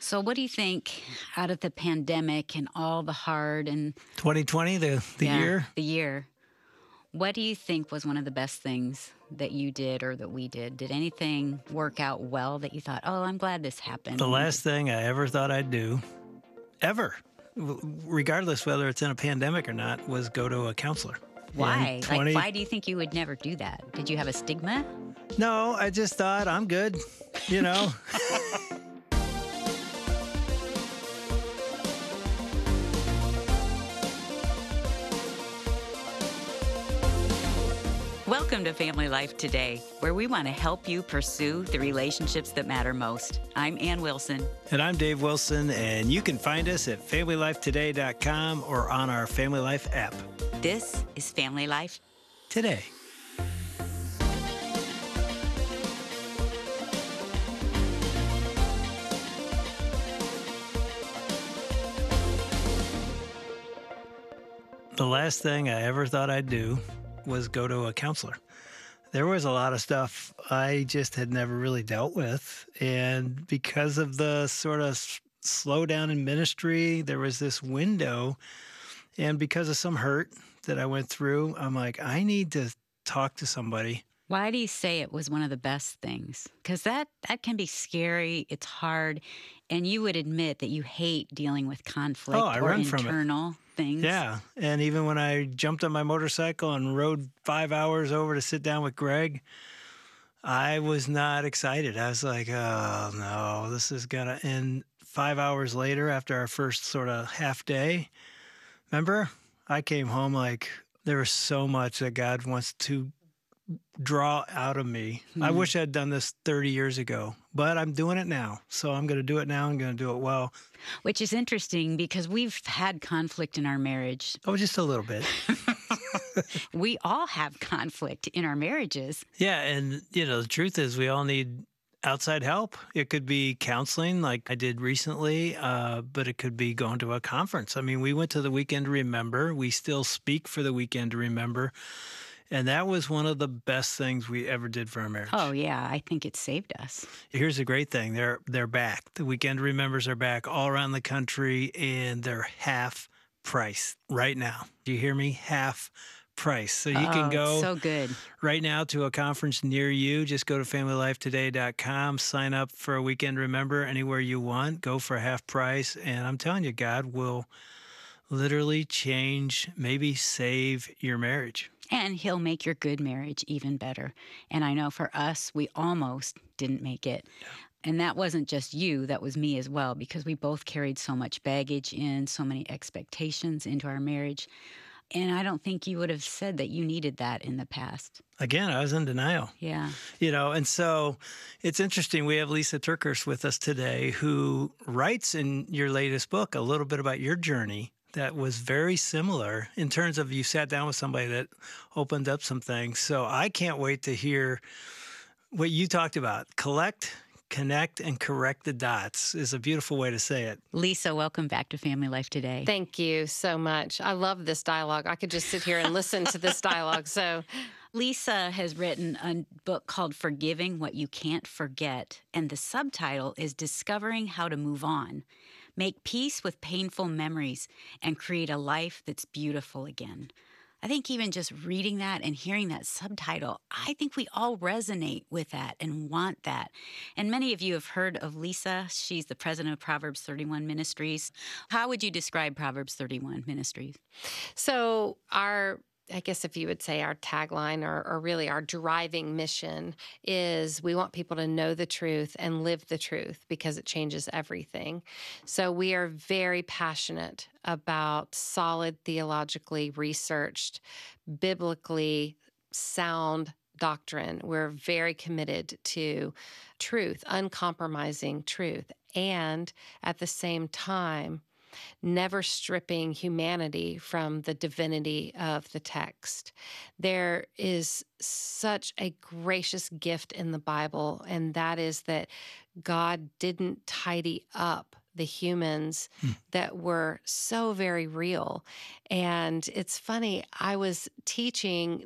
So, what do you think out of the pandemic and all the hard and 2020, the yeah, year. the year? What do you think was one of the best things that you did or that we did? Did anything work out well that you thought, "Oh, I'm glad this happened"? The last thing I ever thought I'd do, ever, regardless whether it's in a pandemic or not, was go to a counselor. In Why? Like, 20, why do you think you would never do that? Did you have a stigma? no, I just thought I'm good, you know. Welcome to Family Life Today, where we want to help you pursue the relationships that matter most. I'm Ann Wilson. And I'm Dave Wilson, and you can find us at FamilyLifeToday.com or on our Family Life app. This is Family Life Today. The last thing I ever thought I'd do was go to a counselor. There was a lot of stuff I just had never really dealt with. And because of the sort of slowdown in ministry, there was this window. And because of some hurt that I went through, I'm like, I need to talk to somebody. Why do you say it was one of the best things? Because that can be scary. It's hard. And you would admit that you hate dealing with conflict I or run from it. internal things. Yeah. And even when I jumped on my motorcycle and rode 5 hours over to sit down with Greg, I was not excited. I was like, oh, no, this is going to end 5 hours later after our first sort of half day. Remember, I came home like there was so much that God wants to draw out of me. I wish I'd done this 30 years ago, but I'm doing it now. So I'm going to do it now. I'm going to do it well. Which is interesting because we've had conflict in our marriage. Oh, just a little bit. We all have conflict in our marriages. Yeah. And, the truth is we all need outside help. It could be counseling like I did recently, but it could be going to a conference. I mean, we went to the Weekend to Remember. We still speak for the Weekend to Remember. And that was one of the best things we ever did for our marriage. Oh, yeah. I think it saved us. Here's the great thing. They're back. The Weekend Remembers are back all around the country, and they're half price right now. Do you hear me? Half price. So you can go so good. right now to a conference near you. Just go to FamilyLifeToday.com, sign up for a Weekend Remember anywhere you want. Go for half price. And I'm telling you, God will literally change, maybe save your marriage. And he'll make your good marriage even better. And I know for us, we almost didn't make it. Yeah. And that wasn't just you, that was me as well, because we both carried so much baggage in, so many expectations into our marriage. And I don't think you would have said that you needed that in the past. Again, I was in denial. Yeah. And so it's interesting. We have Lisa TerKeurst with us today, who writes in your latest book a little bit about your journey that was very similar in terms of you sat down with somebody that opened up some things. So I can't wait to hear what you talked about. Collect, connect, and correct the dots is a beautiful way to say it. Lisa, welcome back to Family Life Today. Thank you so much. I love this dialogue. I could just sit here and listen to this dialogue. So Lisa has written a book called Forgiving What You Can't Forget, and the subtitle is Discovering How to Move On. Make peace with painful memories and create a life that's beautiful again. I think even just reading that and hearing that subtitle, I think we all resonate with that and want that. And many of you have heard of Lisa. She's the president of Proverbs 31 Ministries. How would you describe Proverbs 31 Ministries? So I guess if you would say our tagline or really our driving mission is we want people to know the truth and live the truth because it changes everything. So we are very passionate about solid, theologically researched, biblically sound doctrine. We're very committed to truth, uncompromising truth, and at the same time, never stripping humanity from the divinity of the text. There is such a gracious gift in the Bible, and that is that God didn't tidy up the humans that were so very real. And it's funny, I was teaching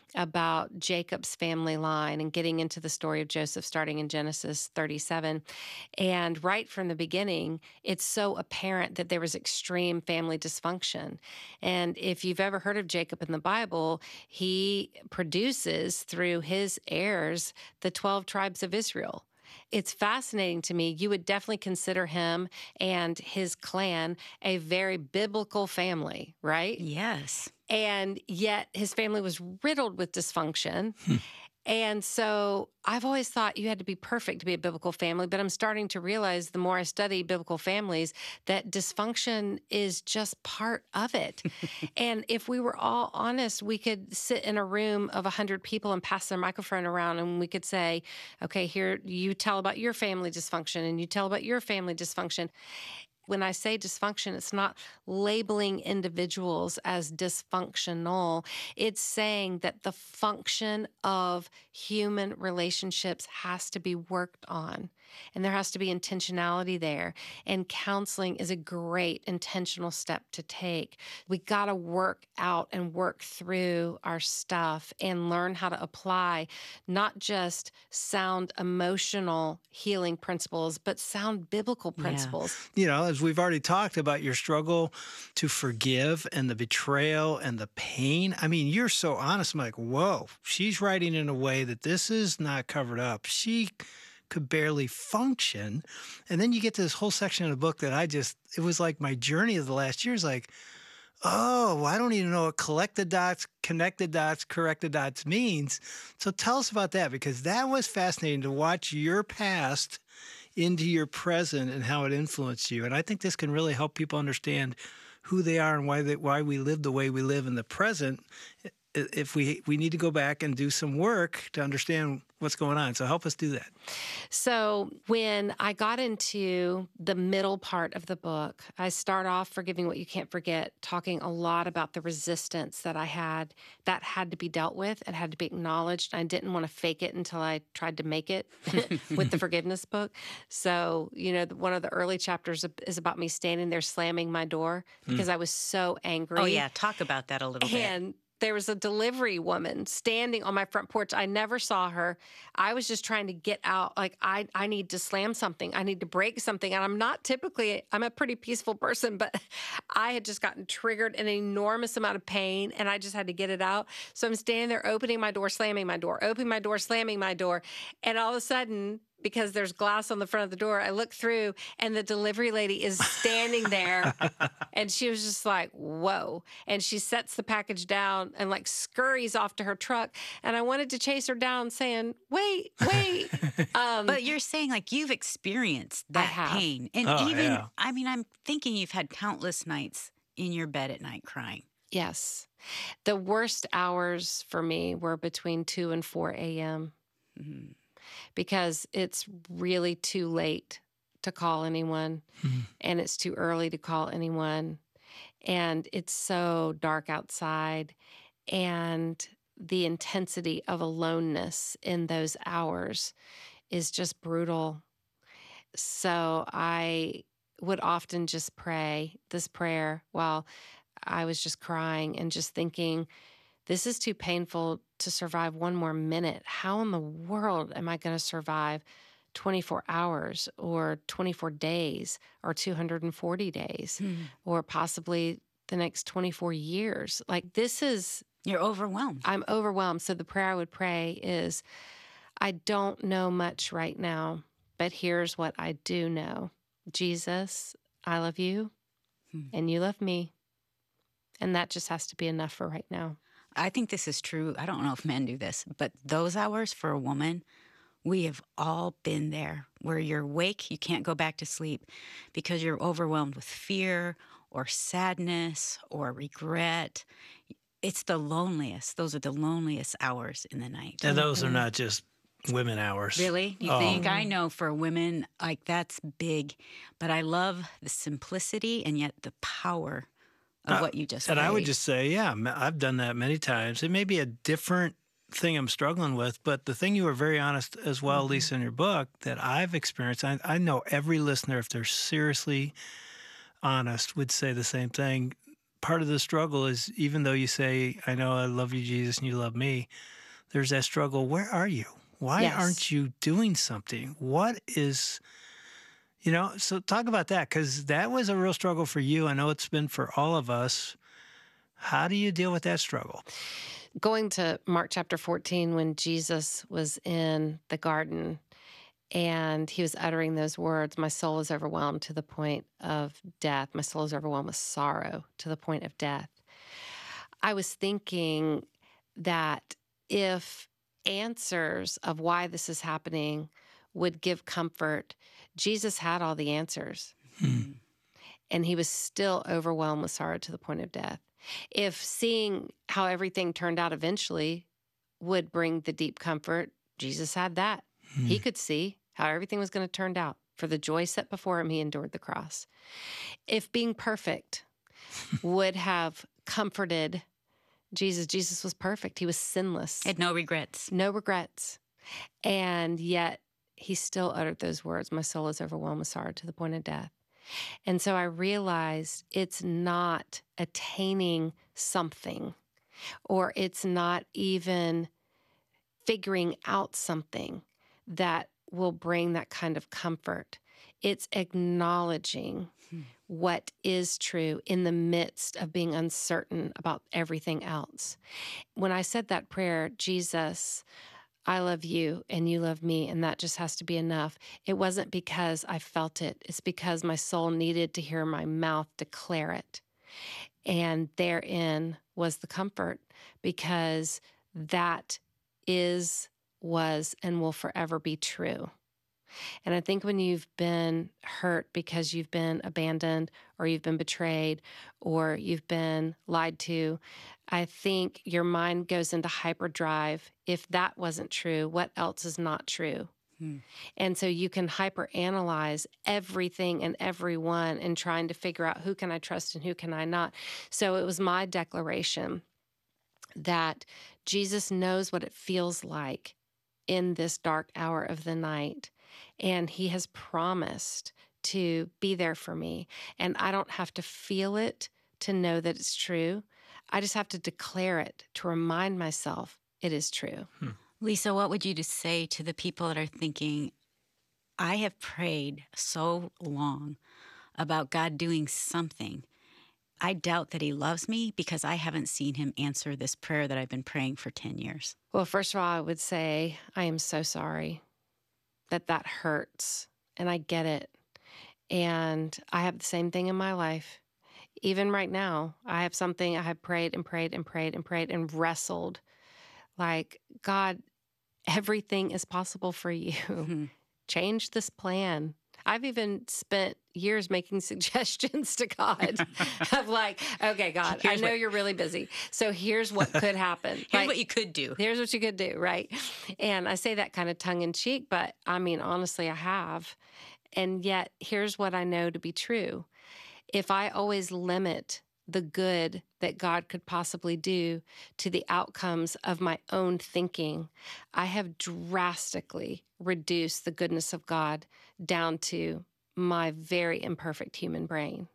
about Jacob's family line and getting into the story of Joseph starting in Genesis 37. And right from the beginning, it's so apparent that there was extreme family dysfunction. And if you've ever heard of Jacob in the Bible, he produces through his heirs the 12 tribes of Israel. It's fascinating to me. You would definitely consider him and his clan a very biblical family, right? Yes. And yet his family was riddled with dysfunction. And so I've always thought you had to be perfect to be a biblical family, but I'm starting to realize the more I study biblical families that dysfunction is just part of it. And if we were all honest, we could sit in a room of 100 people and pass their microphone around and we could say, okay, here you tell about your family dysfunction and you tell about your family dysfunction. When I say dysfunction, it's not labeling individuals as dysfunctional. It's saying that the function of human relationships has to be worked on, and there has to be intentionality there. And counseling is a great intentional step to take. We got to work out and work through our stuff and learn how to apply not just sound emotional healing principles, but sound biblical principles. You know, as we've already talked about your struggle to forgive and the betrayal and the pain. I mean, you're so honest. I'm like, whoa, she's writing in a way that this is not covered up. She could barely function. And then you get to this whole section of the book that it was like my journey of the last year is like, oh, I don't even know what collect the dots, connect the dots, correct the dots means. So tell us about that, because that was fascinating to watch your past into your present and how it influenced you. And I think this can really help people understand who they are and why we live the way we live in the present. If we need to go back and do some work to understand what's going on. So help us do that. So when I got into the middle part of the book, I start off Forgiving What You Can't Forget, talking a lot about the resistance that I had that had to be dealt with. It had to be acknowledged. I didn't want to fake it until I tried to make it with the forgiveness book. So, you know, one of the early chapters is about me standing there slamming my door because I was so angry. Oh, yeah. Talk about that a little bit. And there was a delivery woman standing on my front porch. I never saw her. I was just trying to get out. Like, I need to slam something. I need to break something. And I'm a pretty peaceful person, but I had just gotten triggered in an enormous amount of pain and I just had to get it out. So I'm standing there opening my door, slamming my door, opening my door, slamming my door. And all of a sudden, because there's glass on the front of the door, I look through and the delivery lady is standing there and she was just like, whoa. And she sets the package down and like scurries off to her truck. And I wanted to chase her down saying, wait. But you're saying like you've experienced that pain. And I mean, I'm thinking you've had countless nights in your bed at night crying. Yes. The worst hours for me were between 2 and 4 a.m. Mm-hmm. Because it's really too late to call anyone and it's too early to call anyone and it's so dark outside and the intensity of aloneness in those hours is just brutal. So I would often just pray this prayer while I was just crying and just thinking, this is too painful to survive one more minute. How in the world am I going to survive 24 hours or 24 days or 240 days or possibly the next 24 years? Like You're overwhelmed. I'm overwhelmed. So the prayer I would pray is, I don't know much right now, but here's what I do know. Jesus, I love you and you love me. And that just has to be enough for right now. I think this is true. I don't know if men do this, but those hours for a woman, we have all been there where you're awake, you can't go back to sleep because you're overwhelmed with fear or sadness or regret. It's the loneliest. Those are the loneliest hours in the night. And those are not just women hours. Really? You think? I know for women, like that's big, but I love the simplicity and yet the power of what you just And prayed. I would just say, yeah, I've done that many times. It may be a different thing I'm struggling with, but the thing you were very honest as well, Lisa, in your book that I've experienced, I know every listener, if they're seriously honest, would say the same thing. part of the struggle is, even though you say, I know I love you, Jesus, and you love me, there's that struggle. Where are you? Why aren't Yes. you doing something? What is, so talk about that, because that was a real struggle for you. I know it's been for all of us. How do you deal with that struggle? Going to Mark chapter 14, when Jesus was in the garden and he was uttering those words, my soul is overwhelmed to the point of death. My soul is overwhelmed with sorrow to the point of death. I was thinking that if answers of why this is happening would give comfort, Jesus had all the answers. And he was still overwhelmed with sorrow to the point of death. If seeing how everything turned out eventually would bring the deep comfort, Jesus had that. He could see how everything was going to turn out. For the joy set before him, he endured the cross. If being perfect would have comforted Jesus was perfect. He was sinless. Had no regrets. No regrets. And yet he still uttered those words, my soul is overwhelmed with sorrow to the point of death. And so I realized it's not attaining something, or it's not even figuring out something that will bring that kind of comfort. It's acknowledging what is true in the midst of being uncertain about everything else. When I said that prayer, Jesus, I love you and you love me, and that just has to be enough. It wasn't because I felt it. It's because my soul needed to hear my mouth declare it. And therein was the comfort, because that is, was, and will forever be true. And I think when you've been hurt because you've been abandoned, or you've been betrayed, or you've been lied to, I think your mind goes into hyperdrive. If that wasn't true, what else is not true? And so you can hyperanalyze everything and everyone and trying to figure out who can I trust and who can I not. So it was my declaration that Jesus knows what it feels like in this dark hour of the night. And he has promised to be there for me. And I don't have to feel it to know that it's true. I just have to declare it to remind myself it is true. Lisa, what would you just say to the people that are thinking, I have prayed so long about God doing something. I doubt that he loves me because I haven't seen him answer this prayer that I've been praying for 10 years. Well, first of all, I would say I am so sorry that hurts, and I get it. And I have the same thing in my life. Even right now, I have something I have prayed and prayed and prayed and prayed and wrestled. Like, God, everything is possible for you. Change this plan. I've even spent years making suggestions to God of like, okay, God, I know you're really busy. So here's what could happen. Here's what you could do. Here's what you could do, right? And I say that kind of tongue in cheek, but I mean, honestly, I have. And yet, here's what I know to be true. If I always limit the good that God could possibly do to the outcomes of my own thinking, I have drastically reduced the goodness of God down to my very imperfect human brain.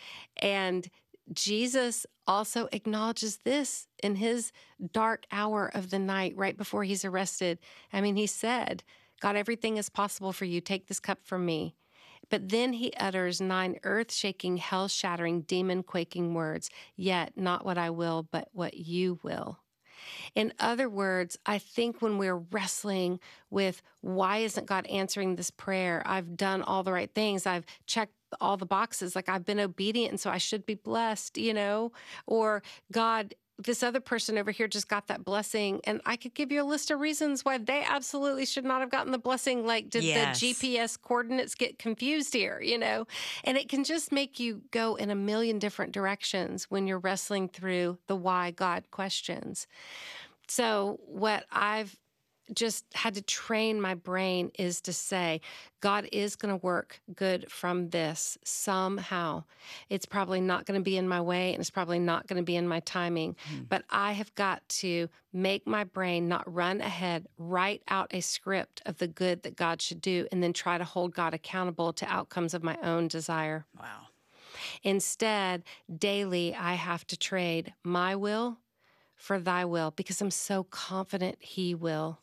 And Jesus also acknowledges this in his dark hour of the night right before he's arrested. I mean, he said, God, everything is possible for you. Take this cup from me. But then he utters 9 earth-shaking, hell-shattering, demon-quaking words, yet not what I will, but what you will. In other words, I think when we're wrestling with why isn't God answering this prayer? I've done all the right things. I've checked all the boxes. Like, I've been obedient, and so I should be blessed, Or, God, this other person over here just got that blessing, and I could give you a list of reasons why they absolutely should not have gotten the blessing. Like, did the GPS coordinates get confused here, And it can just make you go in a million different directions when you're wrestling through the why God questions. So what I've just had to train my brain is to say, God is going to work good from this somehow. It's probably not going to be in my way, and it's probably not going to be in my timing, but I have got to make my brain not run ahead, write out a script of the good that God should do, and then try to hold God accountable to outcomes of my own desire. Wow. Instead, daily, I have to trade my will for thy will because I'm so confident he will.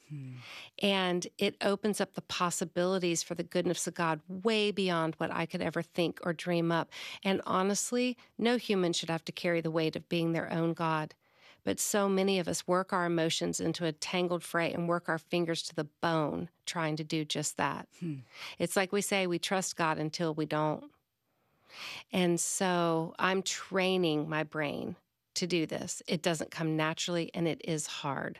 And it opens up the possibilities for the goodness of God way beyond what I could ever think or dream up. And honestly, no human should have to carry the weight of being their own God. But so many of us work our emotions into a tangled fray and work our fingers to the bone trying to do just that. It's like we say, we trust God until we don't. And so I'm training my brain to do this. It doesn't come naturally, and it is hard.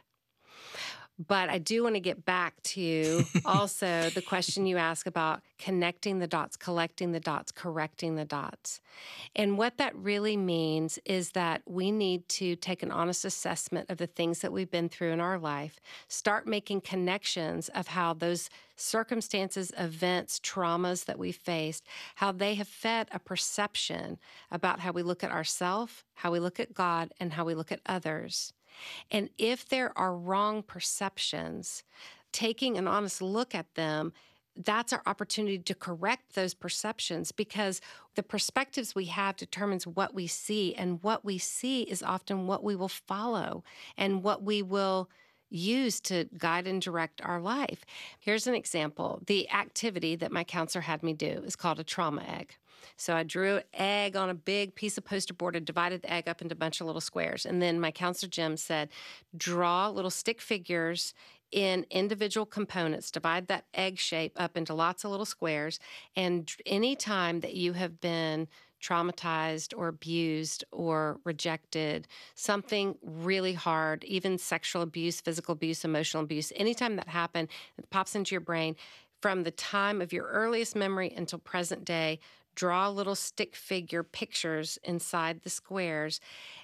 But I do want to get back to also the question you ask about connecting the dots, collecting the dots, correcting the dots. And what that really means is that we need to take an honest assessment of the things that we've been through in our life, start making connections of how those circumstances, events, traumas that we faced, how they have fed a perception about how we look at ourselves, how we look at God, and how we look at others. And if there are wrong perceptions, taking an honest look at them, that's our opportunity to correct those perceptions, because the perspectives we have determines what we see, and what we see is often what we will follow and what we will use to guide and direct our life. Here's an example. The activity that my counselor had me do is called a trauma egg. So I drew an egg on a big piece of poster board and divided the egg up into a bunch of little squares. And then my counselor, Jim, said, draw little stick figures in individual components, divide that egg shape up into lots of little squares. And any time that you have been traumatized or abused or rejected, something really hard, even sexual abuse, physical abuse, emotional abuse, anytime that happened, it pops into your brain, from the time of your earliest memory until present day, draw little stick figure pictures inside the squares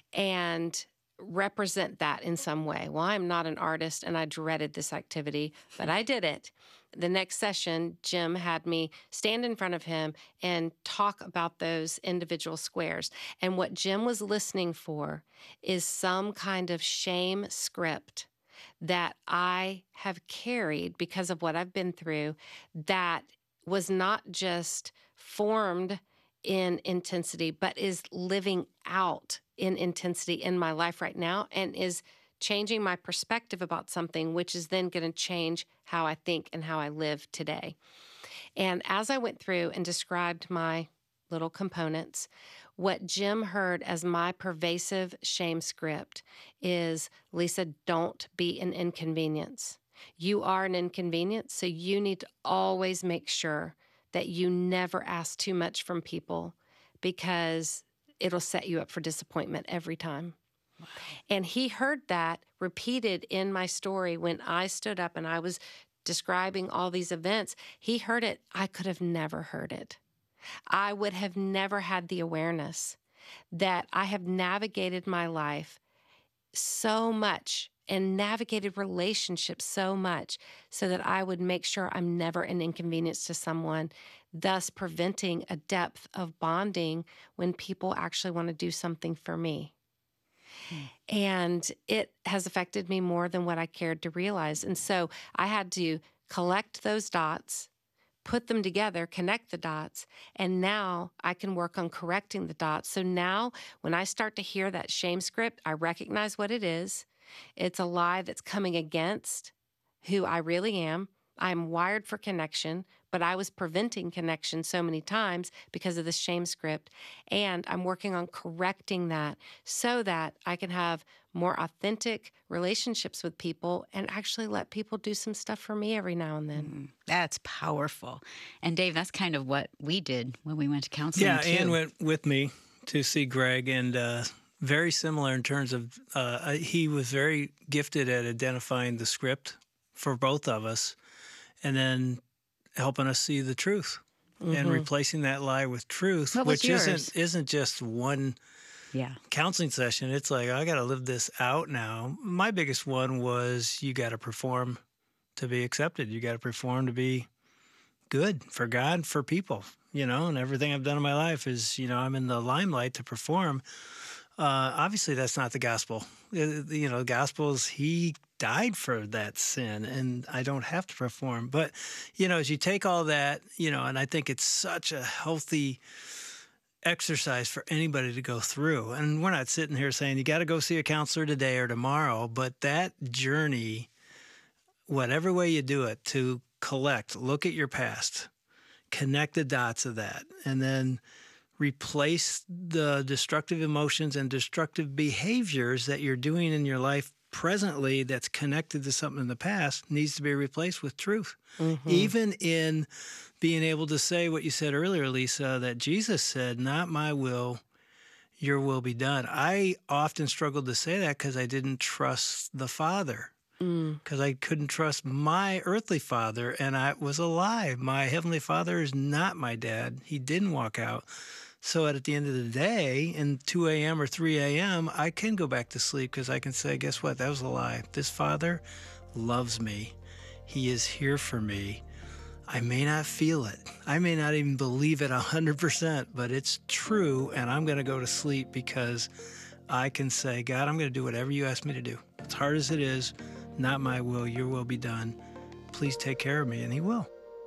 and represent that in some way. Well, I'm not an artist and I dreaded this activity, but I did it. The next session, Jim had me stand in front of him and talk about those individual squares. And what Jim was listening for is some kind of shame script that I have carried because of what I've been through, that was not just formed in intensity, but is living out in intensity in my life right now, and is changing my perspective about something, which is then going to change how I think and how I live today. And as I went through and described my little components, what Jim heard as my pervasive shame script is, Lisa, don't be an inconvenience. You are an inconvenience, so you need to always make sure that you never ask too much from people, because it'll set you up for disappointment every time. Wow. And he heard that repeated in my story when I stood up and I was describing all these events. He heard it. I could have never heard it. I would have never had the awareness that I have navigated my life so much and navigated relationships so much so that I would make sure I'm never an inconvenience to someone, thus preventing a depth of bonding when people actually want to do something for me. And it has affected me more than what I cared to realize. And so I had to collect those dots, put them together, connect the dots, and now I can work on correcting the dots. So now when I start to hear that shame script, I recognize what it is. It's a lie that's coming against who I really am. I'm wired for connection, but I was preventing connection so many times because of the shame script. And I'm working on correcting that so that I can have more authentic relationships with people and actually let people do some stuff for me every now and then. That's powerful. And Dave, that's kind of what we did when we went to counseling. Yeah, too. Ann went with me to see Greg, and very similar in terms of he was very gifted at identifying the script for both of us and then helping us see the truth and replacing that lie with truth, which isn't just one counseling session. It's like, I got to live this out now. My biggest one was, you got to perform to be accepted. You got to perform to be good for God, for people, and everything I've done in my life is, I'm in the limelight to perform. Obviously, that's not the gospel. The gospel is he died for that sin, and I don't have to perform. But, as you take all that, and I think it's such a healthy exercise for anybody to go through. And we're not sitting here saying you got to go see a counselor today or tomorrow, but that journey, whatever way you do it, to look at your past, connect the dots of that, and then replace the destructive emotions and destructive behaviors that you're doing in your life presently that's connected to something in the past, needs to be replaced with truth. Mm-hmm. Even in being able to say what you said earlier, Lisa, that Jesus said, not my will, your will be done. I often struggled to say that because I didn't trust the Father, because I couldn't trust my earthly father, and I was a lie. My Heavenly Father is not my dad. He didn't walk out. So at the end of the day, in 2 a.m. or 3 a.m., I can go back to sleep because I can say, guess what? That was a lie. This Father loves me. He is here for me. I may not feel it. I may not even believe it 100%, but it's true, and I'm going to go to sleep because I can say, God, I'm going to do whatever you ask me to do. As hard as it is, not my will, your will be done. Please take care of me, and he will.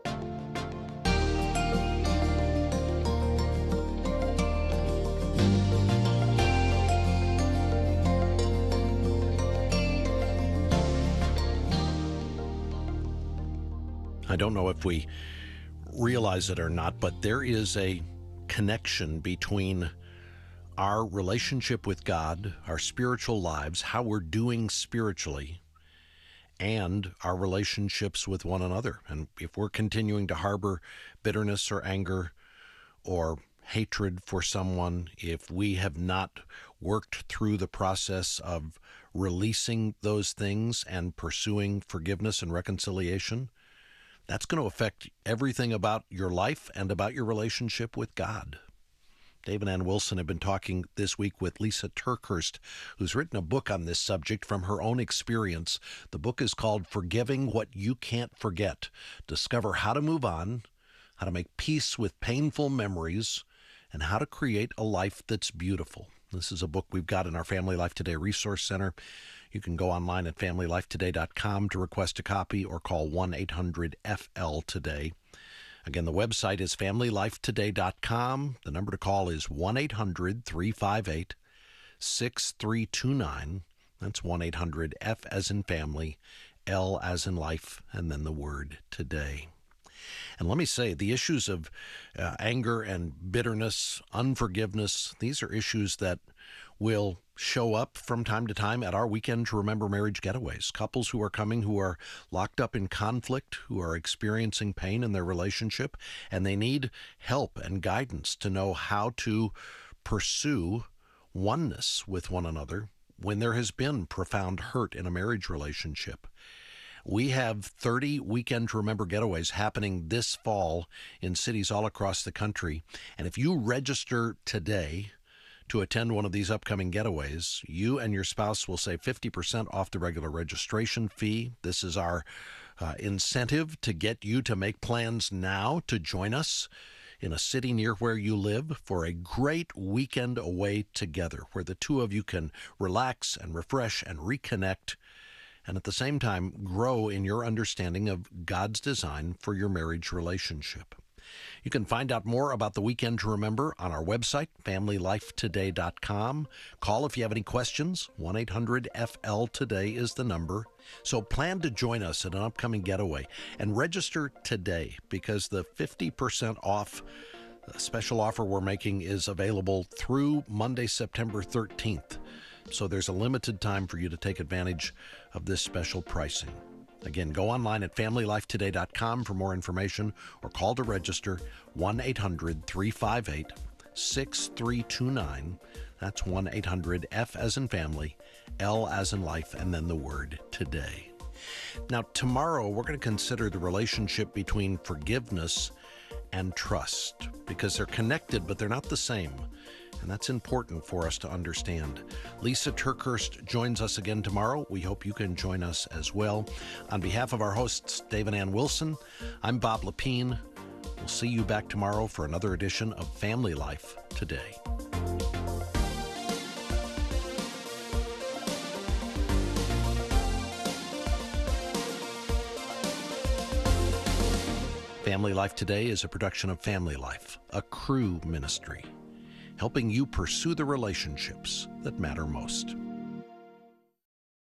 I don't know if we realize it or not, but there is a connection between our relationship with God, our spiritual lives, how we're doing spiritually, and our relationships with one another. And if we're continuing to harbor bitterness or anger or hatred for someone, if we have not worked through the process of releasing those things and pursuing forgiveness and reconciliation, that's going to affect everything about your life and about your relationship with God. Dave and Ann Wilson have been talking this week with Lisa TerKeurst, who's written a book on this subject from her own experience. The book is called Forgiving What You Can't Forget. Discover how to move on, how to make peace with painful memories, and how to create a life that's beautiful. This is a book we've got in our Family Life Today Resource Center. You can go online at FamilyLifeToday.com to request a copy or call 1-800-FL-TODAY. Again, the website is FamilyLifeToday.com. The number to call is 1-800-358-6329. That's 1-800-F as in family, L as in life, and then the word today. And let me say, the issues of anger and bitterness, unforgiveness, these are issues that will show up from time to time at our Weekend to Remember marriage getaways. Couples who are coming who are locked up in conflict, who are experiencing pain in their relationship, and they need help and guidance to know how to pursue oneness with one another when there has been profound hurt in a marriage relationship. We have 30 Weekend to Remember getaways happening this fall in cities all across the country. And if you register today to attend one of these upcoming getaways, you and your spouse will save 50% off the regular registration fee. This is our incentive to get you to make plans now to join us in a city near where you live for a great weekend away together, where the two of you can relax and refresh and reconnect, and at the same time grow in your understanding of God's design for your marriage relationship. You can find out more about the Weekend to Remember on our website, FamilyLifeToday.com. Call if you have any questions. 1-800-FL-TODAY is the number. So plan to join us at an upcoming getaway and register today, because the 50% off special offer we're making is available through Monday, September 13th. So there's a limited time for you to take advantage of this special pricing. Again, go online at FamilyLifeToday.com for more information or call to register 1-800-358-6329. That's 1-800-F as in family, L as in life, and then the word today. Now, tomorrow we're going to consider the relationship between forgiveness and trust, because they're connected, but they're not the same. And that's important for us to understand. Lisa TerKeurst joins us again tomorrow. We hope you can join us as well. On behalf of our hosts, Dave and Ann Wilson, I'm Bob Lepine. We'll see you back tomorrow for another edition of Family Life Today. Family Life Today is a production of Family Life, a Cru ministry. helping you pursue the relationships that matter most.